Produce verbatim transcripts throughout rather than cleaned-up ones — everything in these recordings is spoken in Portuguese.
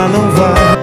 já não vai.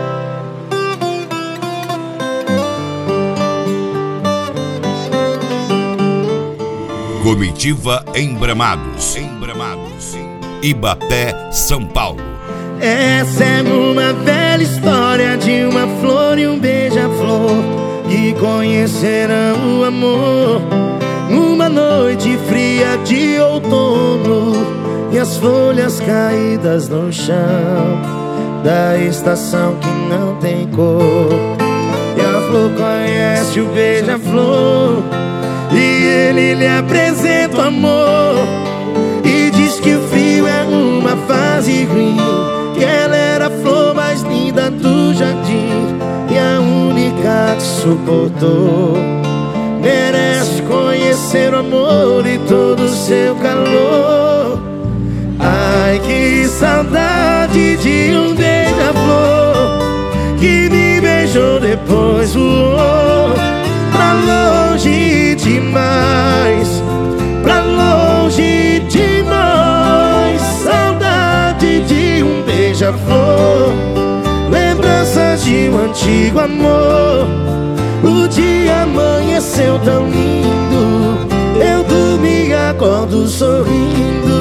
Comitiva em Bramados, em Bramados, Ibapé, São Paulo. Essa é uma velha história de uma flor e um beija-flor que conheceram o amor numa noite fria de outono, e as folhas caídas no chão da estação que não tem cor. E a flor conhece o beija-flor e ele lhe apresenta o amor, e diz que o frio é uma fase ruim, que ela era a flor mais linda do jardim e a única que suportou. Merece conhecer o amor e todo o seu calor. Ai, que saudade de um beija-flor que me beijou, depois voou pra longe demais, pra longe demais. Saudade de um beija-flor, lembranças de um antigo amor. O dia amanheceu tão lindo, eu dormi e acordo sorrindo.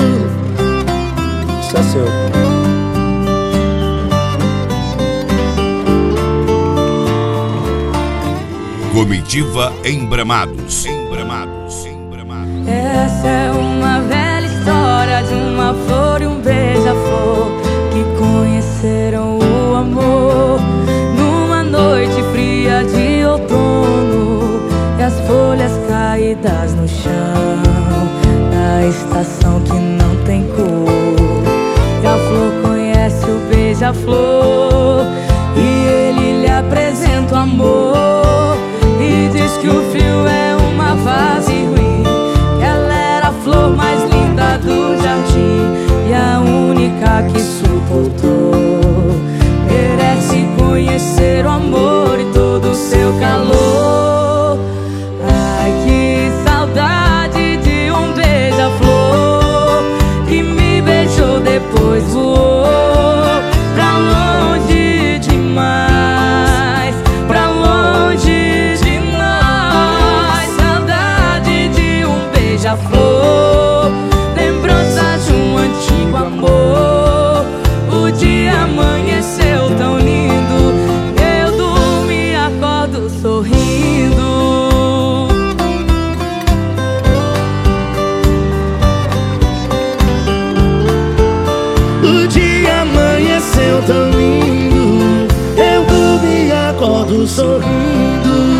Isso é seu. Comitiva em Bramados, em Bramados, em Bramados. Essa é uma velha história de uma flor e um beija-flor que conheceram o amor numa noite fria de outono, e as folhas caídas no chão da estação que não tem cor. E a flor conhece o beija-flor e ele lhe apresenta o amor, e diz que o frio é uma fase ruim, que ela era a flor mais linda do jardim e a única que suportou. Merece conhecer o amor e todo o seu calor. Ai, que saudade de um beija-flor que me beijou, depois voou pra longe demais, pra longe demais. Saudade de um beija-flor, lembranças de um antigo amor. O dia amanheceu tão lindo, eu durmo e acordo sorrindo. O dia amanheceu tão lindo, eu dormi e acordo sorrindo.